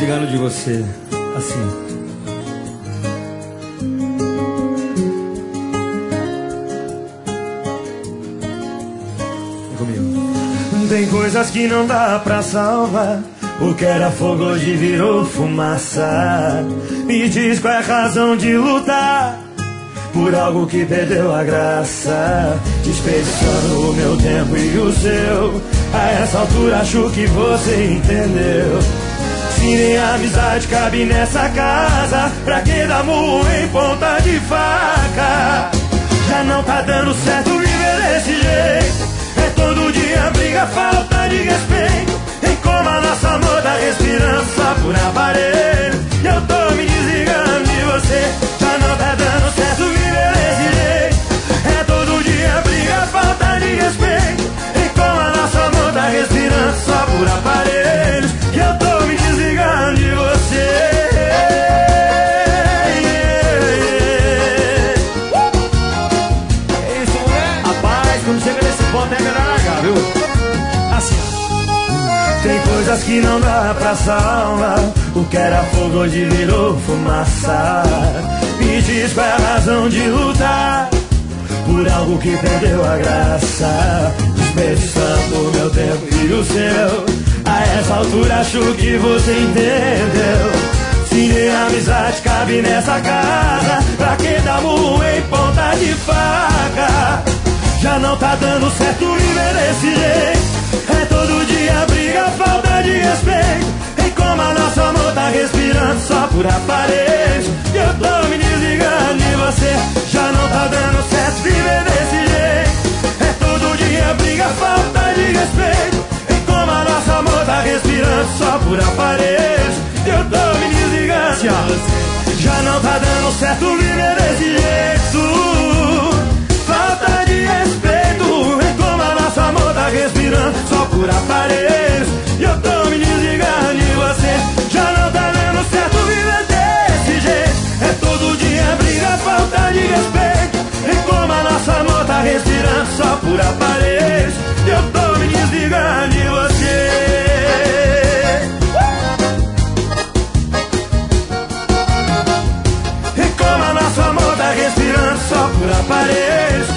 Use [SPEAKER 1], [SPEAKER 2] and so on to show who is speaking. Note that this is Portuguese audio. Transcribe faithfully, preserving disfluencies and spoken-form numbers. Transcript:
[SPEAKER 1] desligando de você, assim. Vem comigo.
[SPEAKER 2] Tem coisas que não dá pra salvar. O que era fogo hoje virou fumaça. Me diz qual é a razão de lutar por algo que perdeu a graça, desperdiçando o meu tempo e o seu. A essa altura acho que você entendeu. Se nem a amizade cabe nessa casa, pra que dar murro em ponta de faca? Já não tá dando certo viver desse jeito. É todo dia briga, falta de respeito. Em como a nossa amor tá respirando só por aparelho. E eu tô me desligando de você. Já não tá dando certo viver desse jeito. É todo dia briga, falta de respeito. Em como a nossa amor tá respirando só por aparelhos. E eu tô me desligando de você. Rapaz, quando chega nesse ponto é melhor largar, viu? Assim. Tem coisas que não dá pra salvar. O que era fogo hoje virou fumaça. Me diz qual é a razão de lutar por algo que perdeu a graça, desperdiçando o meu tempo e o seu. A essa altura acho que você entendeu. Se nem a amizade cabe nessa casa, pra que dar murro em ponta de faca? Já não tá dando certo viver desse jeito. É todo dia briga, falta de respeito. Em como a nossa amor tá respirando só por aparelhos. E eu tô me desligando de você. Já não tá dando certo viver desse jeito. É todo dia briga, falta de respeito. Em como a nossa amor tá respirando só por aparelhos. E eu tô me desligando de você. Já não tá dando certo viver desse jeito. Falta de respeito. Em como a nossa amor tá respirando só por aparelhos. E eu tô me desligando de você. Já não tá dando certo viver desse jeito. É todo dia briga, falta de respeito. Em como a nossa amor tá respirando só por aparelhos. E eu tô me desligando de você. Em como a nossa amor tá respirando só por aparelhos.